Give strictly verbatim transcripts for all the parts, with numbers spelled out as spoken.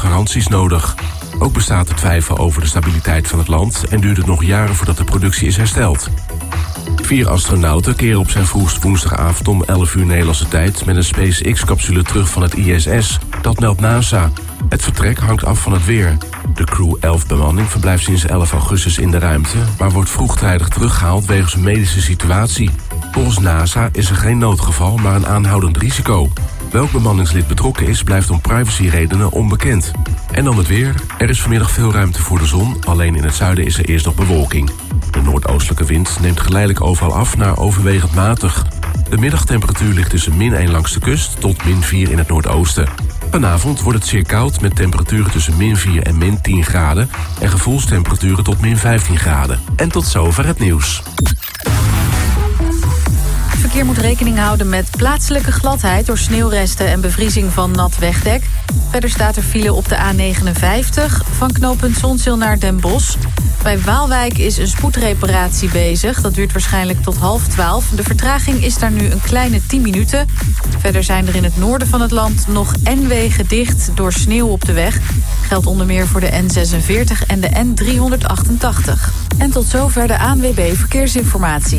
garanties nodig. Ook bestaat er twijfel over de stabiliteit van het land en duurt het nog jaren voordat de productie is hersteld. Vier astronauten keren op zijn vroegst woensdagavond om elf uur Nederlandse tijd met een SpaceX-capsule terug van het I S S. Dat meldt NASA. Het vertrek hangt af van het weer. De Crew elf bemanning verblijft sinds elf augustus in de ruimte, maar wordt vroegtijdig teruggehaald wegens een medische situatie. Volgens NASA is er geen noodgeval, maar een aanhoudend risico. Welk bemanningslid betrokken is, blijft om privacyredenen onbekend. En dan het weer. Er is vanmiddag veel ruimte voor de zon, alleen in het zuiden is er eerst nog bewolking. De noordoostelijke wind neemt geleidelijk overal af naar overwegend matig. De middagtemperatuur ligt tussen min één langs de kust tot min vier in het noordoosten. Vanavond wordt het zeer koud met temperaturen tussen min vier en min tien graden... en gevoelstemperaturen tot min vijftien graden. En tot zover het nieuws. Het verkeer moet rekening houden met plaatselijke gladheid door sneeuwresten en bevriezing van nat wegdek. Verder staat er file op de A negenenvijftig van knooppunt Zonzeel naar Den Bosch. Bij Waalwijk is een spoedreparatie bezig. Dat duurt waarschijnlijk tot half twaalf. De vertraging is daar nu een kleine tien minuten. Verder zijn er in het noorden van het land nog N-wegen dicht door sneeuw op de weg. Geldt onder meer voor de N zesenveertig en de N driehonderdachtentachtig. En tot zover de A N W B Verkeersinformatie.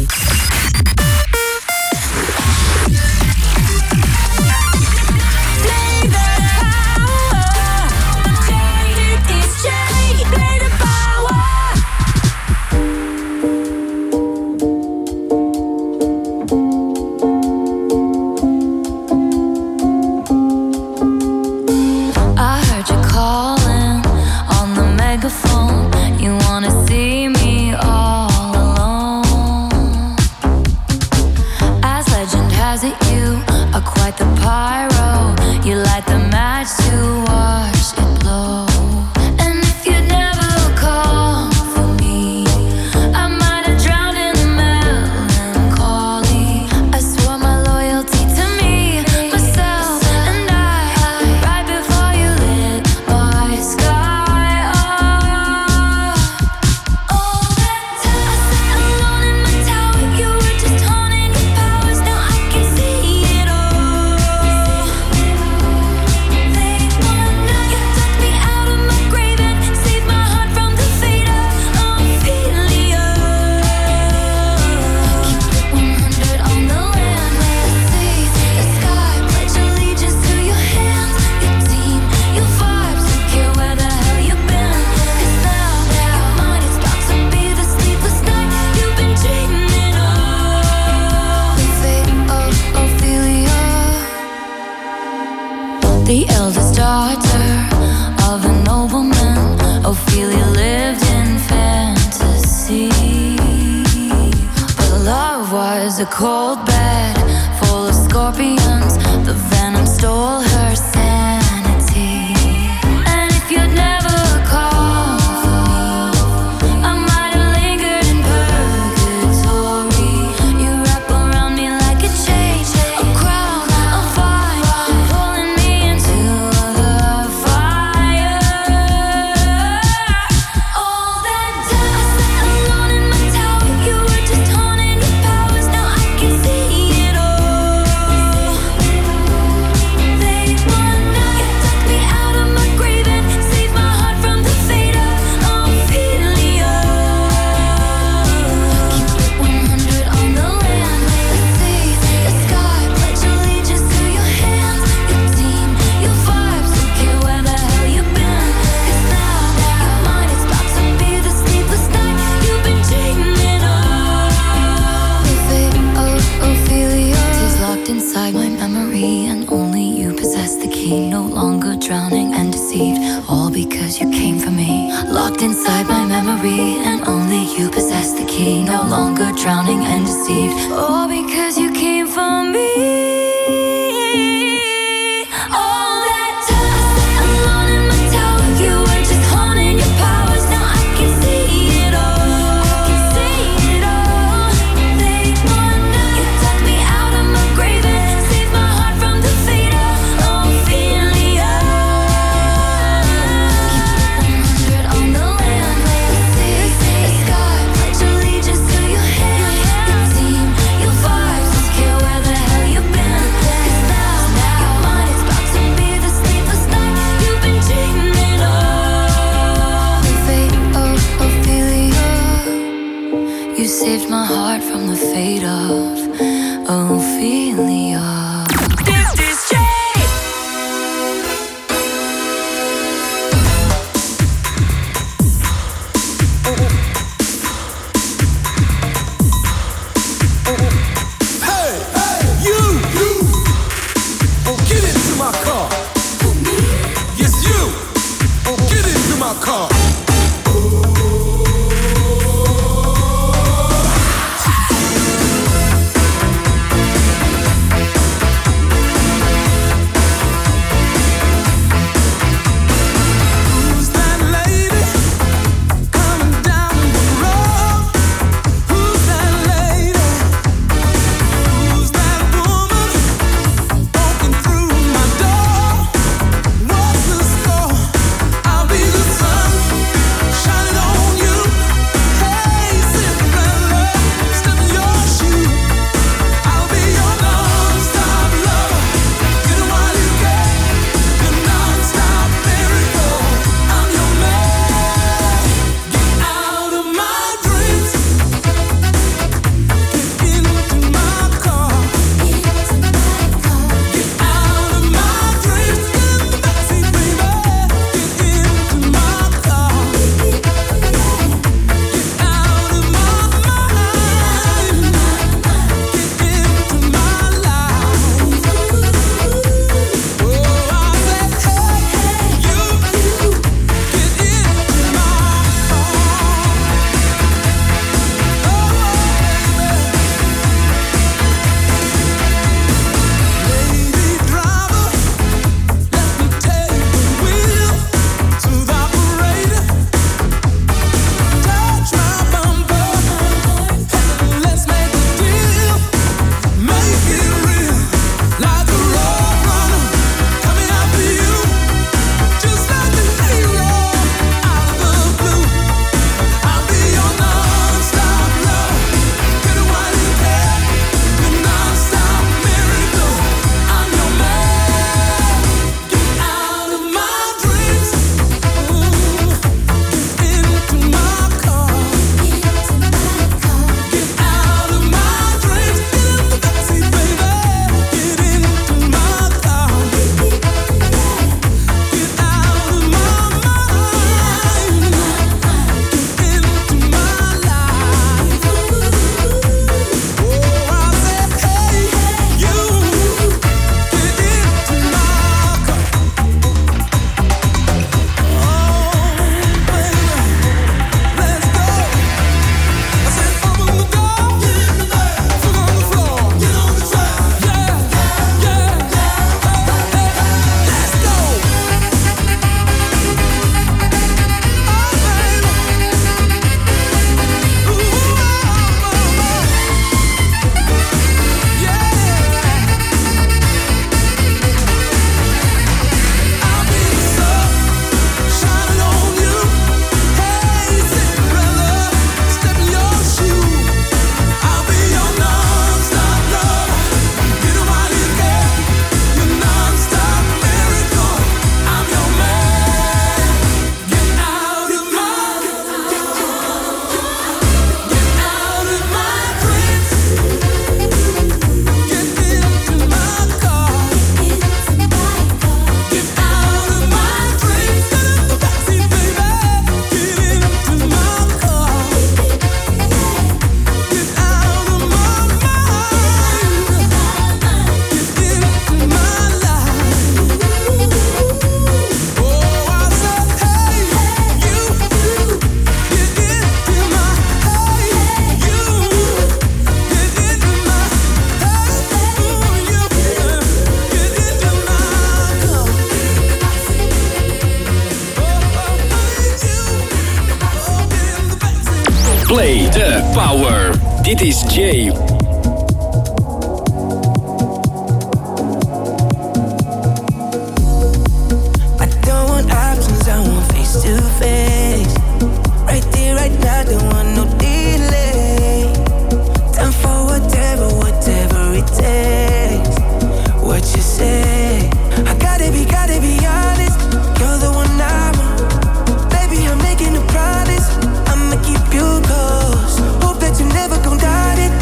The eldest daughter of a nobleman, Ophelia lived in fantasy. But love was a cold bed full of scorpions. The venom stole her sanity. And if you'd never called for me, I might have lingered in purgatory. You wrap around me like a chain, a crown, a fire, pulling me into the fire. All that time I sat alone in my tower, you were just honing your powers. Now I can see it all. Late one night, you took me out of my grave and saved my heart from the fate of Ophelia. Keep it one hundred on the land, the sea, the sky. Pledge allegiance to your hands, your team, your vibes. Don't care where the hell you've been, 'cause now you're mine. It's about to be the sleepless night you've been dreaming of. The fate of Ophelia is locked inside my memory, and only you possess the key. No longer drowning and deceived, all because you came for me. Locked inside my memory, and only you possess the key. No longer drowning and deceived, all because you came for me. All that time I sat alone in my tower, you were just honing your powers. Now I can see it all. I can see it all. Late one night, you took me out of my grave and saved my heart from the fate of Ophelia. Keep it one hundred on the land, the sea, the sky. Pledge allegiance to your hand, your team, your apart from the fate of Ophelia. Dit is Jay. Hey, hey, you, you, oh, get into my car. Yes, you, oh, get into my car. Play the Power. Dit is Jay. Baby, I'm making a promise. I'ma keep you close. Hope that you never gon' doubt it.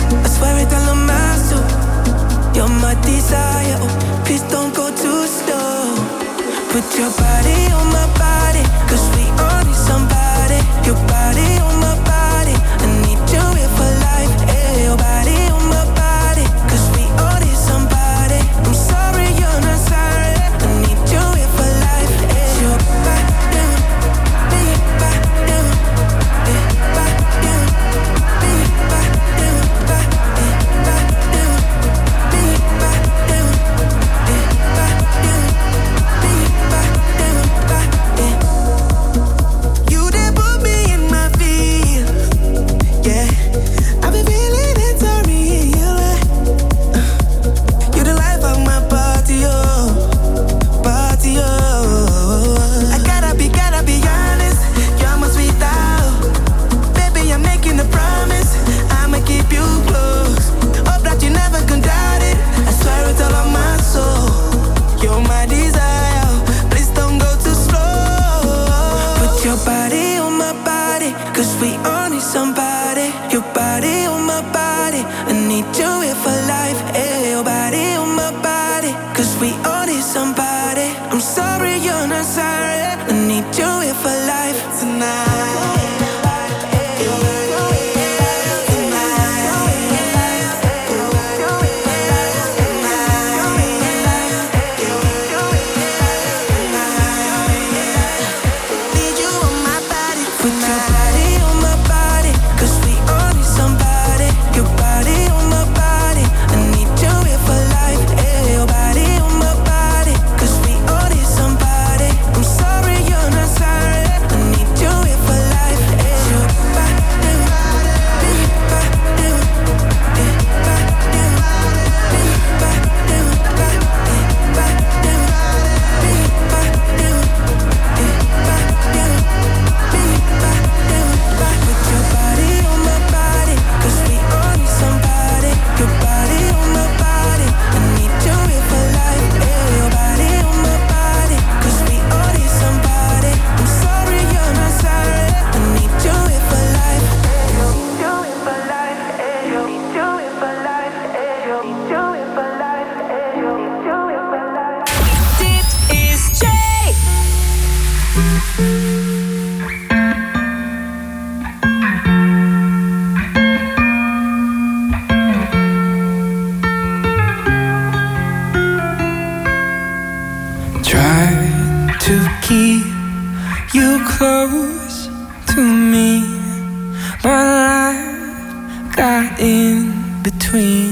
Close to me, but life got in between.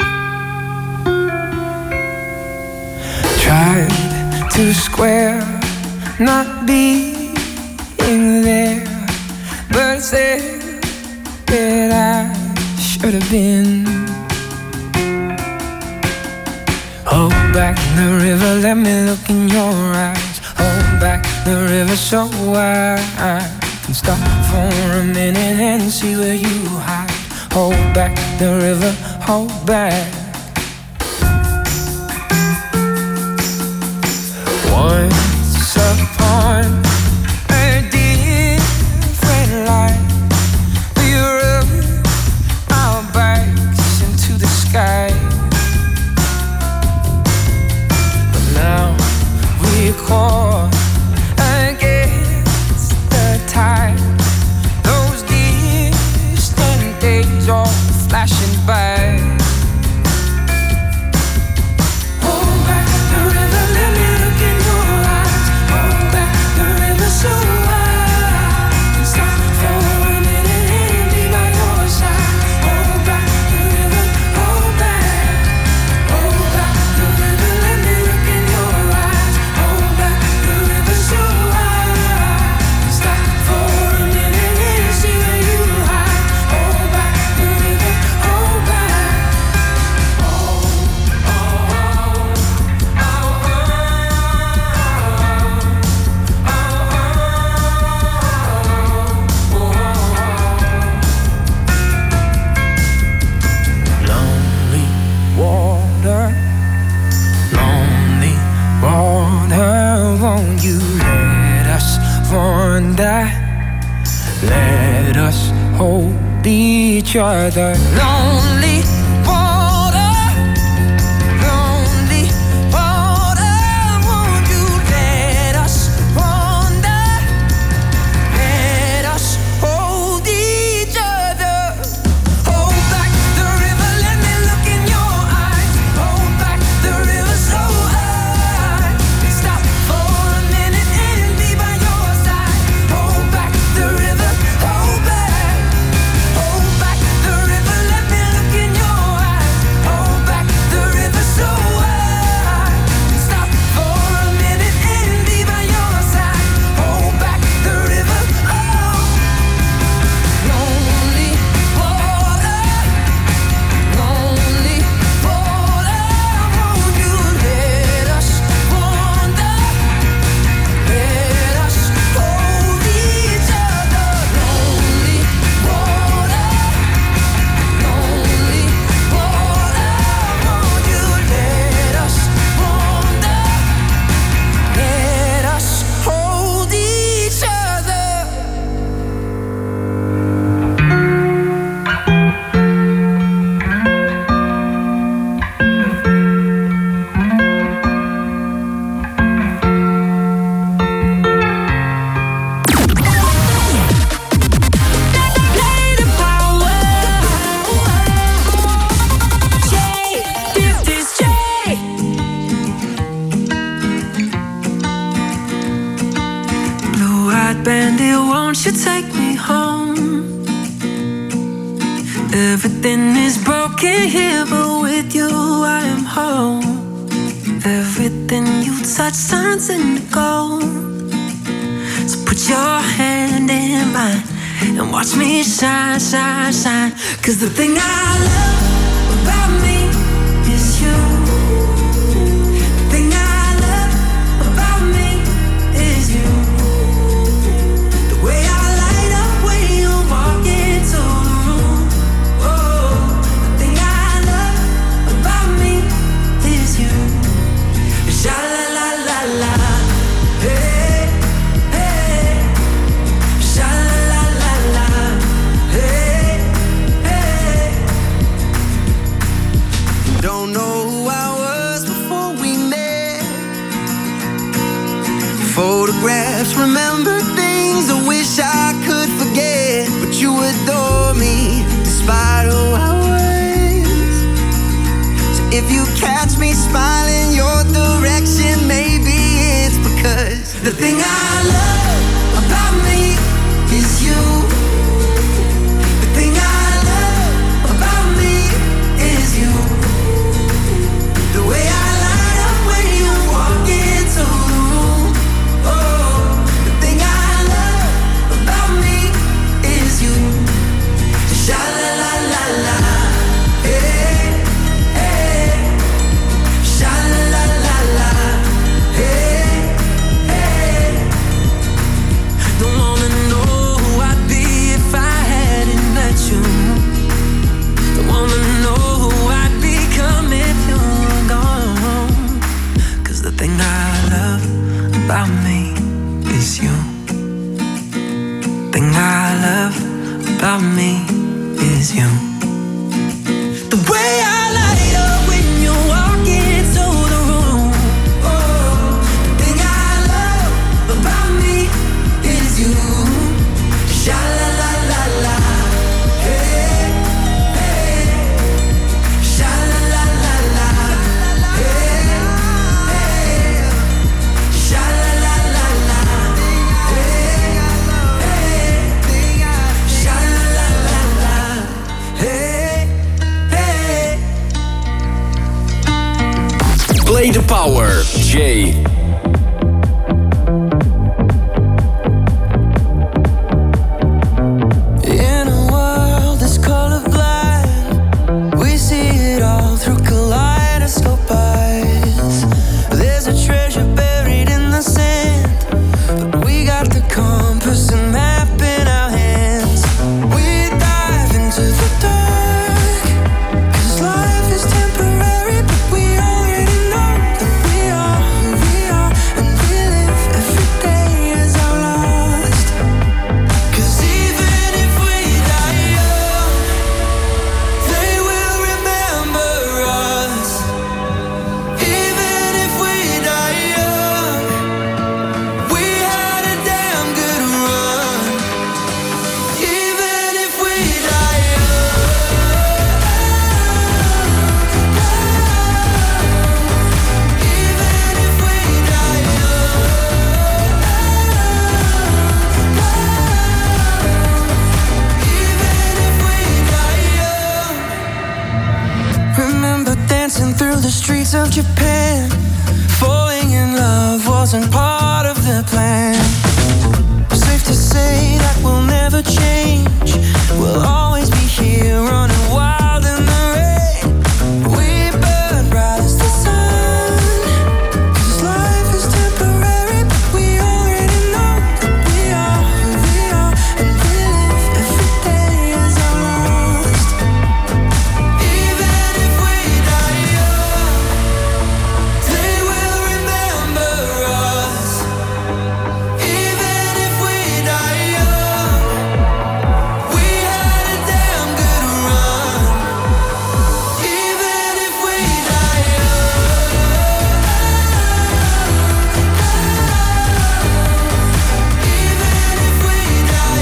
Tried to square not being there, but said that I should have been. Hold back the river, let me look in your eyes. Hold back the river so I can stop for a minute and see where you hide. Hold back the river, hold back. Once upon a different life, we rubbed our backs into the sky. But now we're caught against the tide. Those distant days all flashing by. Hold back the river, let me look in your eyes. Hold back the river so I can stop for a minute and be by your side. Hold back the river, hold back. Hold back the river, let me look in your eyes. Hold back the river so I can stop for a minute and see where you hide. Hold back the river, hold back. Oh, oh, oh, oh, Lonely water, lonely water, won't you let us wander? Let us hold each other. Lonely water, lonely water, won't you let us wander? Let us hold each other. Hold back the river, let me look in your eyes. Hold back the river so I can stop for a minute and be by your side. Hold back the river, hold back. Hold back the river, let me look in your eyes. Hold back the river so I can stop for a minute and be by your side. Hold back the river, oh. Lonely water, lonely water, won't you let us wander? Let us hold each other. Lonely water, lonely water, won't you let us wander? Let us hold each other. Blue-eyed bandit, won't you take me home? Everything is broken here, but with you I am home. Everything you touch turns into gold. So put your hand in mine and watch me shine, shine, shine. 'Cause the thing I love about me is you. The thing I love about me is you. The way I light up when you walk into the room. Oh, the thing I love about me is you. Sha la la la la, hey, hey. Sha la la la la, hey, hey. about me is you. The way I light up when you walk into the room. Oh, the thing I love about me is you. Sha la la la la. Hey, hey. Sha la la la la. Hey, hey. Sha la la la la. Hey, hey. Sha la la la la. Hey, hey. Play the Power, Jay. In a world that's colorblind, we see it all through kaleidoscope eyes. There's a treasure buried in the sand, but we got the compass and map in our hands. We dive into the dark, 'cause life is temporary, but we already know that we are who we are, and we live every day as our last. 'Cause even if we die young, they will remember us. Even if we die young, we had a damn good run. Even if we die young, even if we die young, remember dancing through the streets of Japan. Falling in love wasn't part of the plan. Safe to say that we'll never change. We'll always be here running wild in the rain. We burn bright as the sun, 'cause life is temporary, but we already know that we are who we are, and we live every day as our last. Even if we die young, they will remember us. Even if we die young, we had a damn good run. Even if we die young, even if we die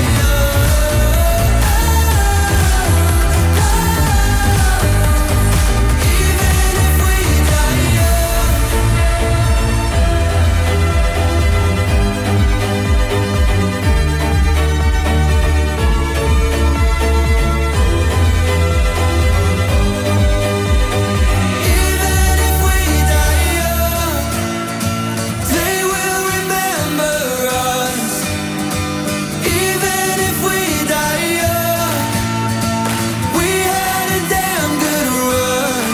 Even if we die young, they will remember us. Even if we die young, we had a damn good run.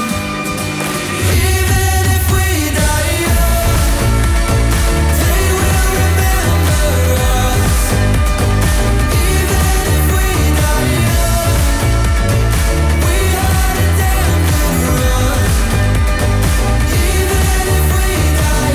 Even if we die young, they will remember us. Even if we die young, we had a damn good run. Even if we die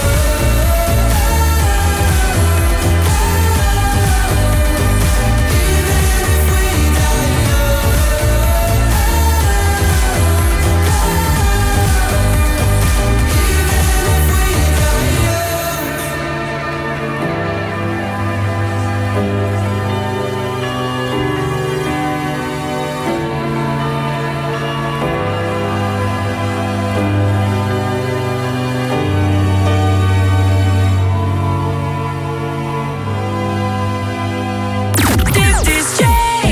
This is Jay.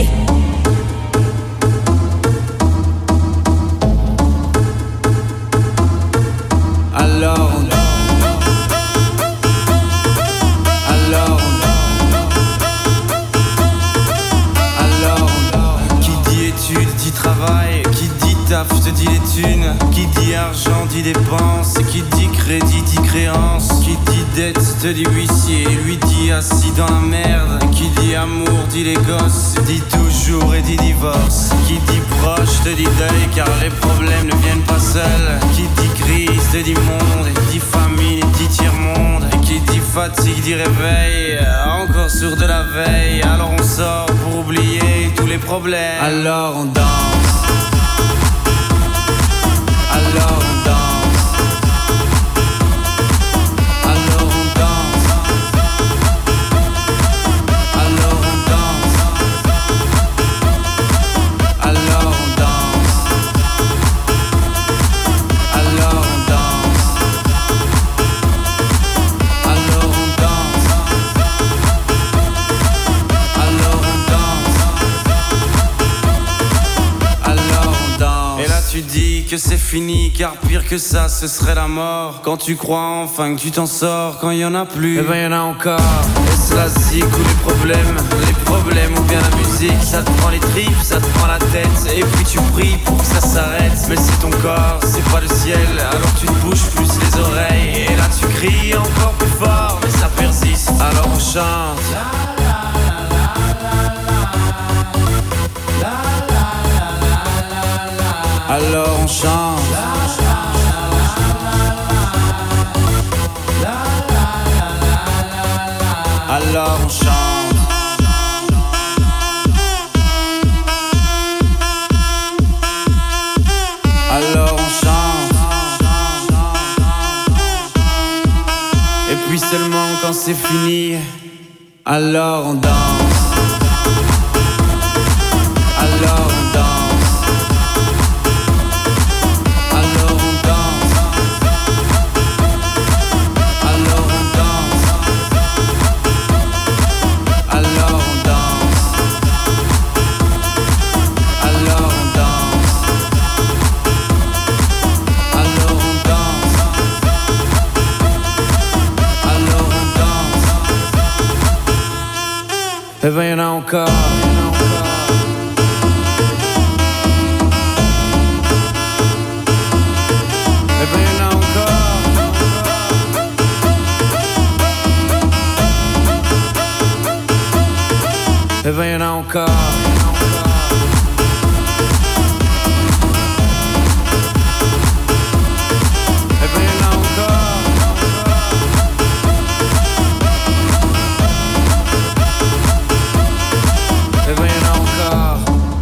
Alors, alors, alors, qui dit études dit travail, qui dit taf te dit les thunes, qui dit argent dit dépenses, qui dit crédit dit créance, qui dit dette te dit huissier, lui dit assis dans la merde, qui dit amour dit les gosses, dit toujours et dit divorce, qui dit proche te dit deuil car les problèmes ne viennent pas seuls, qui dit crise te dit monde, et dit famine dit tiers-monde, et qui dit fatigue dit réveil, encore sur de la veille, alors on sort pour oublier tout problèmes. Alors on danse. Alors on danse. Alors on danse. Alors on danse. Alors on danse. Alors on danse. Alors on danse. Alors on danse. Alors on danse. Et là tu dis que c'est fini, car pire que ça ce serait la mort. Quand tu crois enfin que tu t'en sors, quand il y en a plus, eh ben y en a encore. Est-ce la zik ou les problèmes? Les problèmes ou bien la musique? Ça te prend les tripes, ça te prend la tête. Et puis tu pries pour que ça s'arrête. Mais c'est ton corps, c'est pas le ciel. Alors tu te bouges plus les oreilles. Et là tu cries encore plus fort, mais ça persiste. Alors on chante. Alors on chante. Alors on chante. Alors on chante. Et puis seulement quand c'est fini, alors on danse. Alors on danse. Alors on danse. Alors on danse. Alors on danse. Alors on danse. Alors on danse. Alors on danse. Eh ben y'en a encore. Eh ben y'en a encore. Eh ben y'en a encore. Eh ben y'en a encore. Eh ben y'en a encore.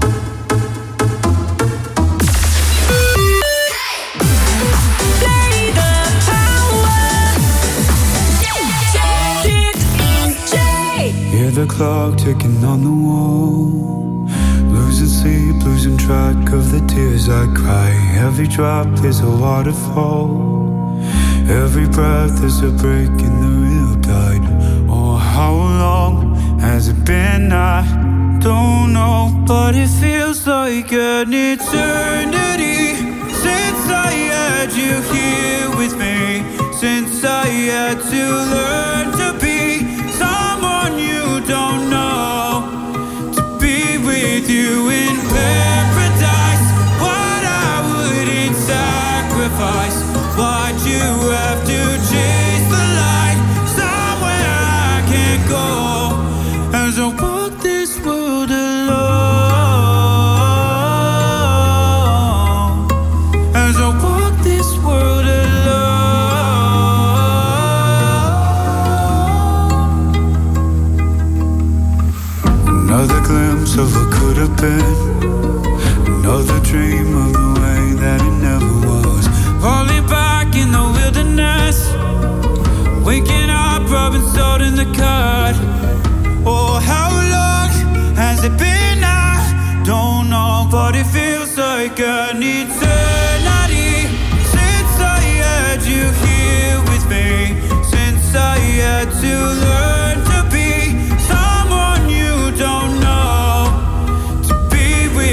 Hear the clock ticking on the wall. Losing sleep, losing track of the tears I cry. Every drop is a waterfall. Every breath is a break in the real tide. Oh, how long has it been? I don't know, but it feels like an eternity since I had you here with me. Since I had to learn to be someone you don't know, to be with you in paradise. What I wouldn't sacrifice. Why'd you have to chase the light somewhere I can't go? As I walk this world alone. As I walk this world alone. Another glimpse of what could have been. Another dream of the way that it never was. Falling back in the wilderness. Waking up, rubbing salt in the cut. Oh, how long has it been? I don't know, but it feels like an eternity since I had you here with me. Since I had to learn to be someone you don't know, to be with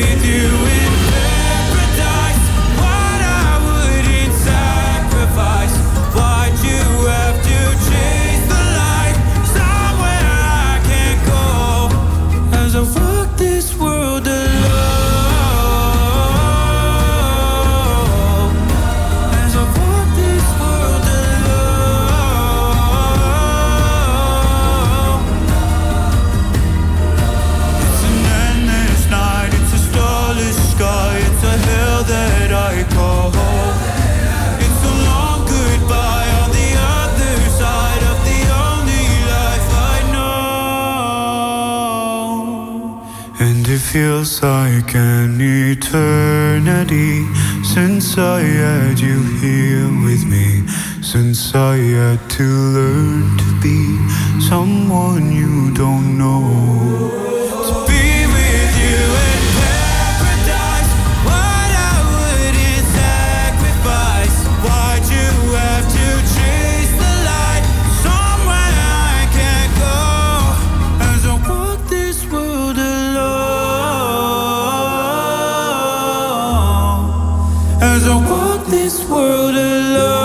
feels like an eternity since I had you here with me, since I had to learn to be someone you don't know. To be with you in paradise, what I wouldn't sacrifice. Why'd you have to chase the light somewhere I can't go? As I walk this world as I walk this world alone.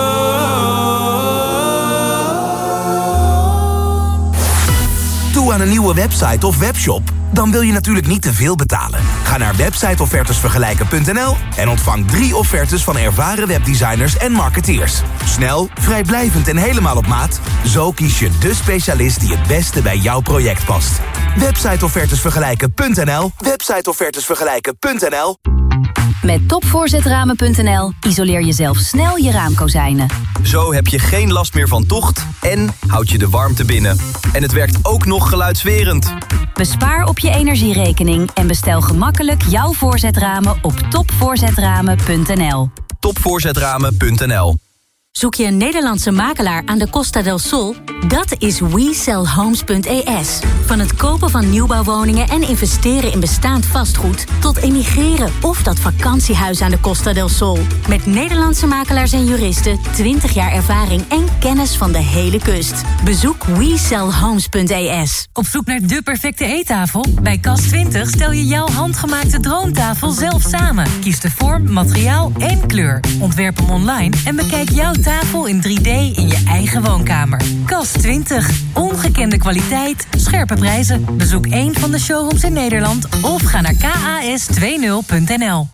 Toe aan een nieuwe website of webshop? Dan wil je natuurlijk niet te veel betalen. Ga naar websiteoffertesvergelijken punt n l en ontvang drie offertes van ervaren webdesigners en marketeers. Snel, vrijblijvend en helemaal op maat. Zo kies je de specialist die het beste bij jouw project past. websiteoffertesvergelijken punt n l. websiteoffertesvergelijken punt n l. Met topvoorzetramen punt n l isoleer je zelf snel je raamkozijnen. Zo heb je geen last meer van tocht en houd je de warmte binnen. En het werkt ook nog geluidswerend. Bespaar op je energierekening en bestel gemakkelijk jouw voorzetramen op topvoorzetramen punt n l. topvoorzetramen punt n l. Zoek je een Nederlandse makelaar aan de Costa del Sol? Dat is we sell homes punt e s. Van het kopen van nieuwbouwwoningen en investeren in bestaand vastgoed tot emigreren of dat vakantiehuis aan de Costa del Sol. Met Nederlandse makelaars en juristen, twintig jaar ervaring en kennis van de hele kust. Bezoek we sell homes punt e s. Op zoek naar de perfecte eettafel? Bij Kas twintig stel je jouw handgemaakte droomtafel zelf samen. Kies de vorm, materiaal en kleur. Ontwerp hem online en bekijk jouw tafel in drie D in je eigen woonkamer. Kas twintig. Ongekende kwaliteit, scherpe prijzen. Bezoek een van de showrooms in Nederland of ga naar k a s twintig punt n l.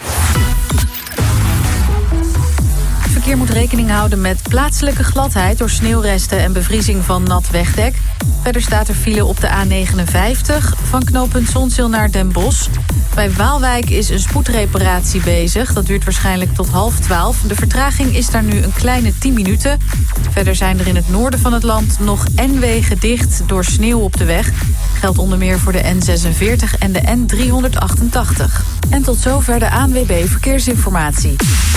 Verkeer moet rekening houden met plaatselijke gladheid door sneeuwresten en bevriezing van nat wegdek. Verder staat er file op de A negenenvijftig van knooppunt Zonzeel naar Den Bosch. Bij Waalwijk is een spoedreparatie bezig. Dat duurt waarschijnlijk tot half twaalf. De vertraging is daar nu een kleine tien minuten. Verder zijn er in het noorden van het land nog N-wegen dicht door sneeuw op de weg. Geldt onder meer voor de N zesenveertig en de N driehonderdachtentachtig. En tot zover de A N W B Verkeersinformatie.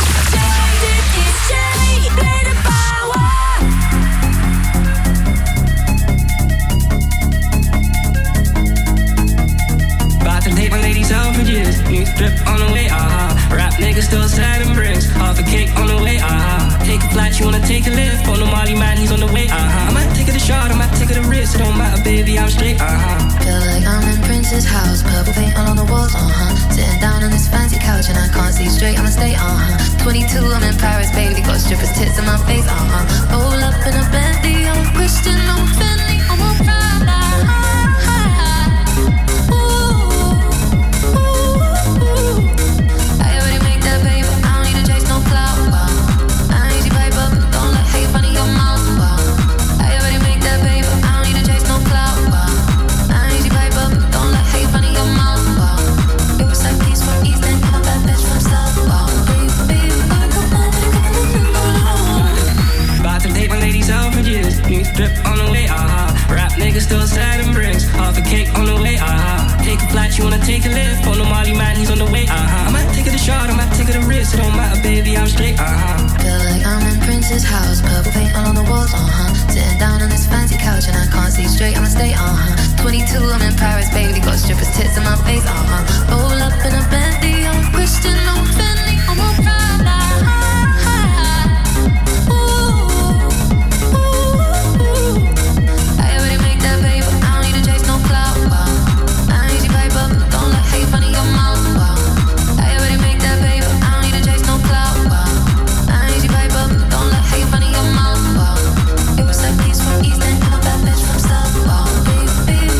Take my ladies out for years. New strip on the way, ah. Rap niggas still sliding bricks. Half a cake on the way, ah. Take a flight, you wanna take a lift. On the Molly man, he's on the way, ah. I might take it a shot, I might take it a risk. It don't matter, baby, I'm straight, ah. Feel like I'm in Prince's house. Purple paint all on the walls, uh-huh. Sitting down on this fancy couch and I can't see straight, I'ma stay, uh-huh. twenty-two, I'm in Paris, baby. Got strippers' tits in my face, uh-huh. Roll up in a Bentley, I'm Christian, I'm Fendi, I'm a Prada. Drip on the way, ah. Rap niggas still sliding bricks. Half a cake on the way, ah. Take a flight, you wanna take a lift. On the Molly man, he's on the way, ah. I might take it a shot, I might take it a risk. It don't matter, baby, I'm straight, ah. Feel like I'm in Prince's house. Purple paint all on the walls, uh-huh. Sitting down on this fancy couch and I can't see straight, I'ma stay, uh-huh. twenty-two, I'm in Paris, baby. Got strippers' tits in my face, uh-huh. Roll up in a Bentley, I'm Christian, I'm Fendi, I'm a Prada. Baby,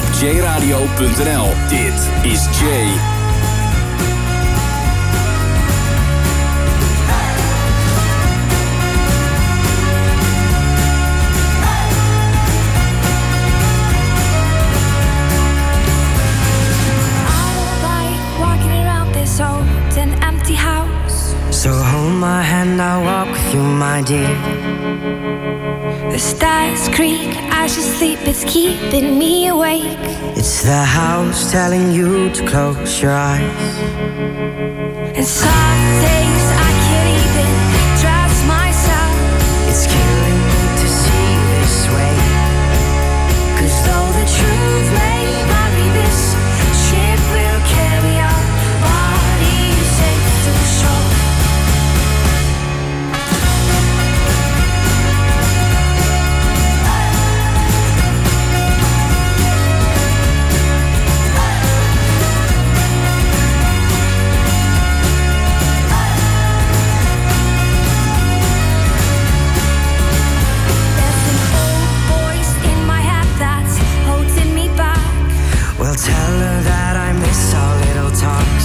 op j radio punt n l. Dit is Jay. So hold my hand, I'll walk with you, my dear. The stars creak as you sleep, it's keeping me awake. It's the house telling you to close your eyes. And some days I can't even trust myself. It's killing me to see this way. 'Cause though the truth may vary, this ship will carry our bodies safe to shore. Tell her that I miss our little talks.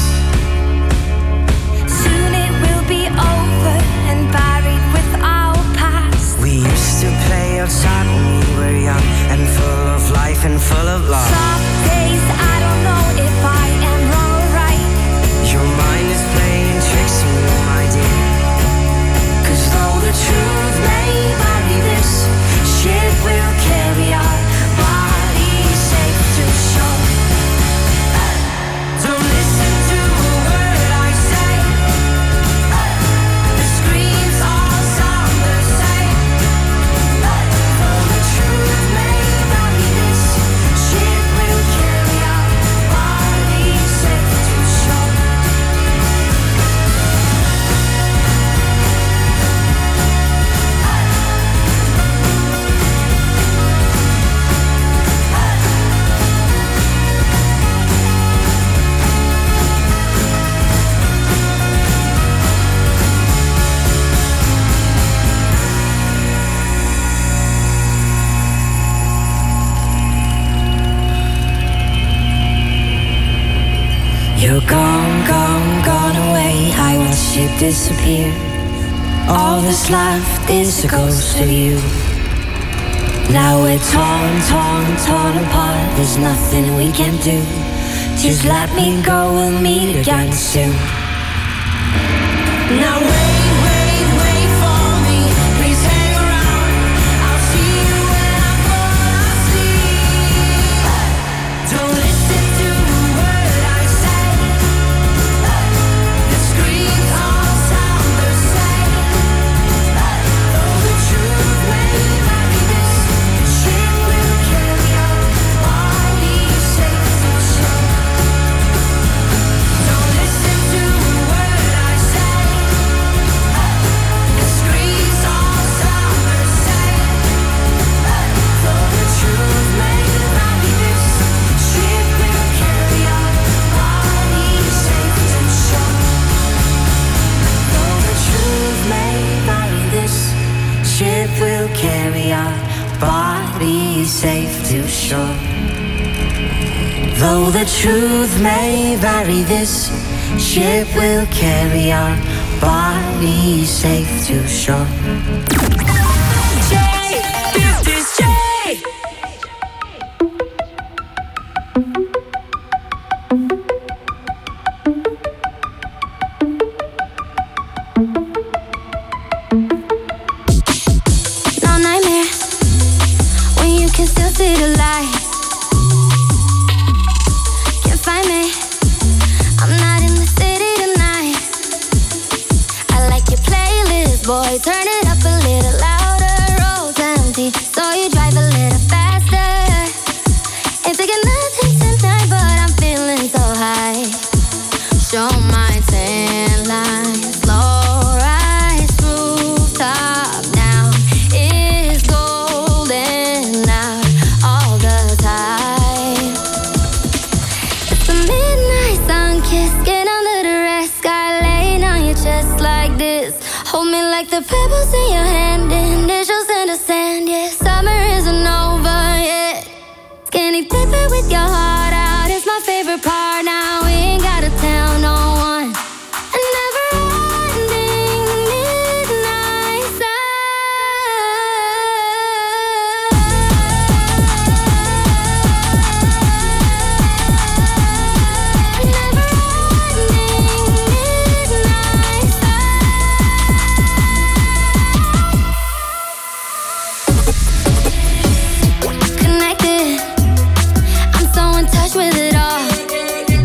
Soon it will be over and buried with our past. We used to play outside when we were young and full of life and full of love. Some days I don't know if I am wrong or right. Your mind is playing tricks on you, my dear. 'Cause though the truth may vary, this ship will carry our bodies safe to shore. Don't listen to a word I say. The screams all sound the same. Though the truth may vary, this ship will carry our bodies safe to shore. You're gone, gone, gone away. I watched you disappear. All that's left is a ghost of you. Now we're torn, torn, torn apart. There's nothing we can do. Just let me go, we'll meet again soon. Now wait, wait, wait for me. Please hang around. I'll see you when I fall asleep. Don't listen to a word I say. The screams all sound the same. Though the truth may vary, this ship will carry our bodies safe to shore. Don't listen to a word I say. The screams all sound the same. Though the truth may vary, this ship will carry our bodies safe to shore. Though the truth may vary, this ship will carry our bodies safe to shore. Though the truth may vary, this ship will carry our bodies safe to shore. Jay, this is Jay. No nightmare when you can still see the light. Can't find me. I'm not in the city tonight. I like your playlist, boy. Turn it up a little louder. Roads empty, so you drive a little faster. Ain't taking nothing tonight, but I'm feeling so high. Show my tan lines, low rise, rooftop now is golden out all the time. It's a midnight sun kiss, get under the red sky, laying on your chest like this. Hold me like the pebbles in your hand. my favorite part. Now we ain't gotta tell no one. A never-ending midnight connected. I'm so in touch with it all.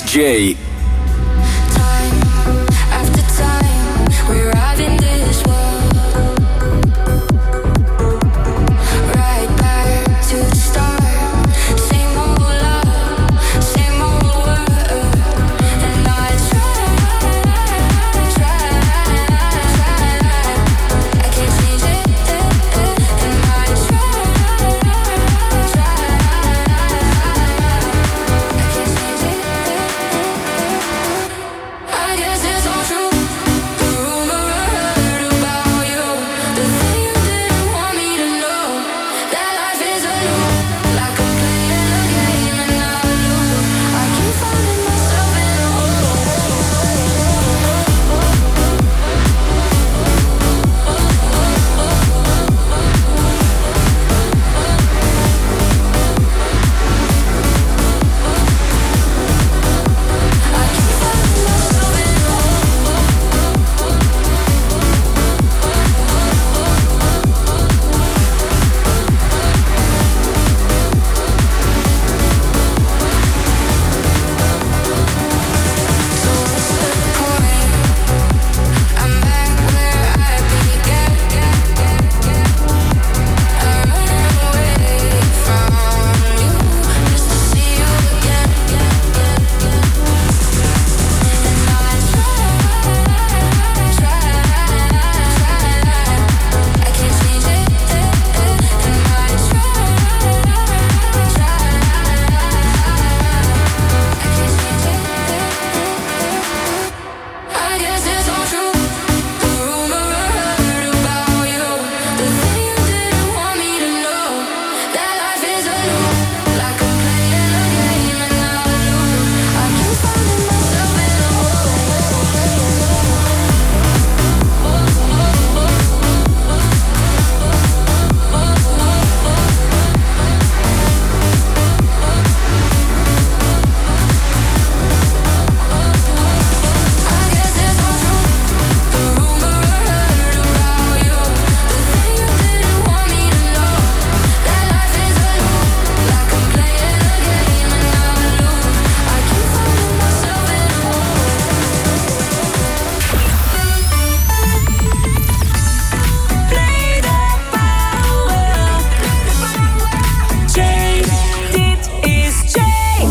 J. After time, we arrive in this world. Right back to the start. Same old love, same old world. And I try, try, try. I can't change it. And I try, try. I can't change it. I guess it's all true. The rumor I heard about you, the thing you didn't want me to know, that life is a loop, like I'm playing a game and I lose. I keep finding myself in a hole. I keep finding myself in a hole. So what's the point? I'm back where I began. I ran away from you just to see you again. And I try, try, I can't change it. And I try, try, I can't change it. I guess it's all true. The rumor I heard about you, the thing you didn't want me to know, that life is a loop, like I'm playing a game and I lose. I keep finding myself in a hole. I guess it's all true. The rumor I heard about you, the thing you didn't want me to know, that life is a loop, like I'm playing a game and I lose. I keep finding myself in a hole. Play that power. Jay, dit is Jay.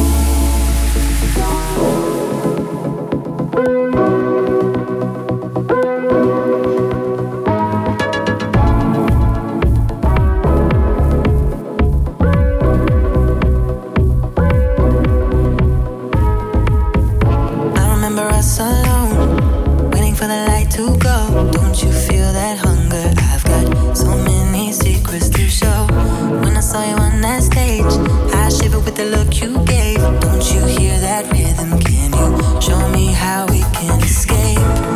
I remember us alone, waiting for the light to go. Don't you feel that hunger? I've got so many secrets to show. When I saw you on that stage, I shivered with the look you gave. Don't you hear that rhythm? Can you show me how we can escape?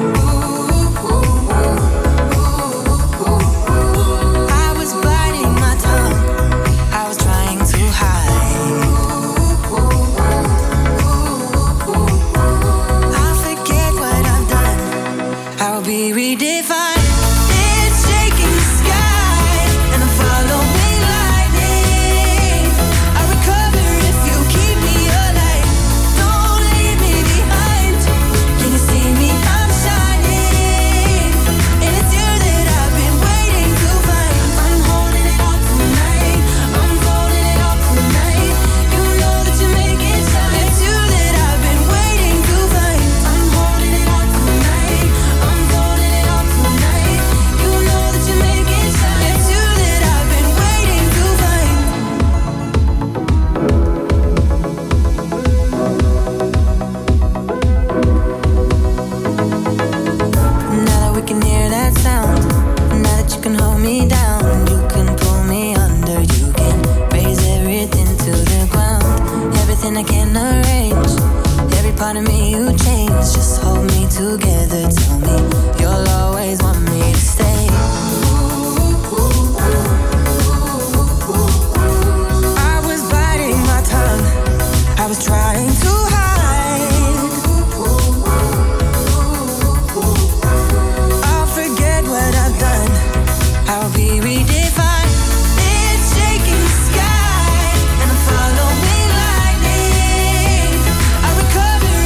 I was biting my tongue, I was trying to hide. I'll forget what I've done, I'll be redefined. It's shaking the sky, and I'm following lightning. I recover if you keep me alive. Don't leave me behind. Can you see me? I'm shining, and it's you that I've been waiting to find. I'm holding it all tonight, I'm holding it all tonight. You know that you make it shine. It's you that I've been waiting to find. I'm holding it all tonight, I'm holding it all tonight. You know that you make it shine. It's you that I've been waiting to find. Now that we can hear that sound, now that you can hold me down, you can pull me under, you can raise everything to the ground. Everything I can arrange, every part of me you change. Just hold me together, tell me you'll always want me to stay. I was biting my tongue, I was trying to hide. I'll forget what I've done, I'll be redefined. It's shaking the sky, and I'm following lightning. I recover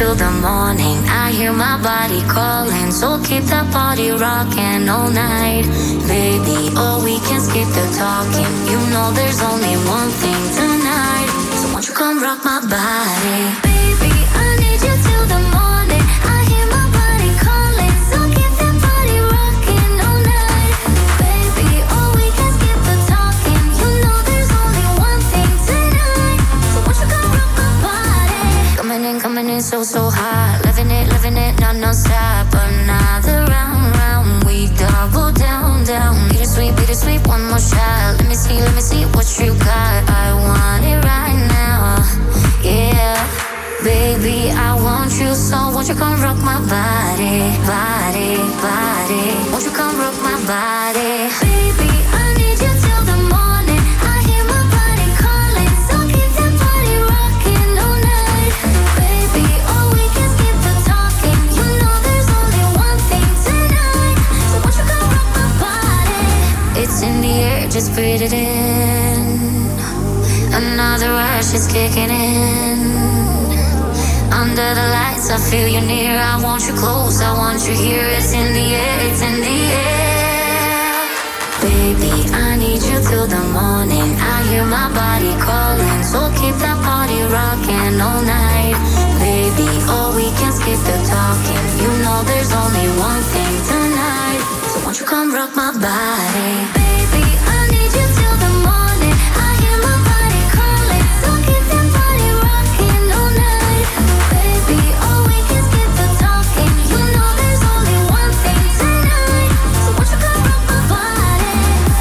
till the morning. I hear my body calling, so keep that body rocking all night. Baby, oh, we can skip the talking. You know there's only one thing tonight. So won't you come rock my body? Baby, I need you till the morning. I hear my body calling, so keep that body rocking all night. Baby, oh, we can skip the talking. You know there's only one thing tonight. So won't you come rock my body? Coming in, coming in so, so hot. Living it, living it, non, non-stop. Another round, round. We double down, down. Bittersweet, bittersweet, one more shot. Let me see, let me see what you got. I want it right now, yeah. Baby, I want you, so won't you come rock my body, body, body. Won't you come rock my body? Baby, I need you till the morning. I hear my body calling, so keep that body rocking all night. Baby, oh, we can skip the talking. You know there's only one thing tonight. So won't you come rock my body? It's in the air, just breathe it in. Another rush is kicking in. Under the lights, I feel you near. I want you close, I want you here. It's in the air, it's in the air. Baby, I need you till the morning. I hear my body calling, so keep that body rocking all night. Baby, oh, we can skip the talking. You know there's only one thing tonight. So won't you come rock my body? Baby, I need you till the morning. I hear my body calling, so keep that body rocking all night. Baby, oh, we can skip the talking. You know there's only one thing tonight. So won't you come rock my body?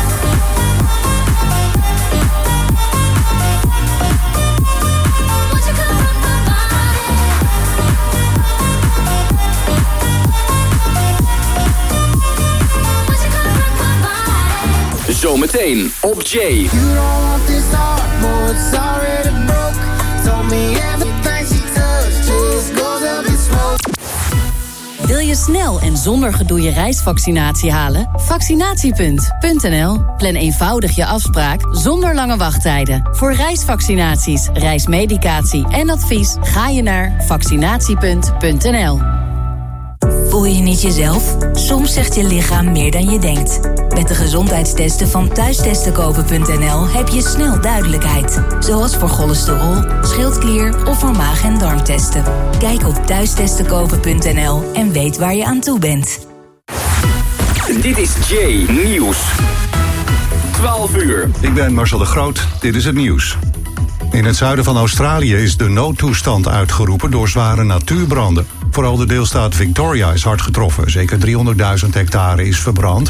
Won't you come rock my body? Won't you come rock my body? Zometeen op J. You don't want this heart, boy, it's already broke. Told me everything she touched just goes up in smoke. Wil je snel en zonder gedoe je reisvaccinatie halen? Vaccinatiepunt punt n l. Plan eenvoudig je afspraak zonder lange wachttijden. Voor reisvaccinaties, reismedicatie en advies ga je naar vaccinatiepunt punt n l. Voel je niet jezelf? Soms zegt je lichaam meer dan je denkt. Met de gezondheidstesten van thuistestenkopen punt n l heb je snel duidelijkheid. Zoals voor cholesterol, schildklier of voor maag- en darmtesten. Kijk op thuistestenkopen punt n l en weet waar je aan toe bent. Dit is J Nieuws. twaalf uur. Ik ben Marcel de Groot, dit is het nieuws. In het zuiden van Australië is de noodtoestand uitgeroepen door zware natuurbranden. Vooral de deelstaat Victoria is hard getroffen. Zeker driehonderdduizend hectare is verbrand.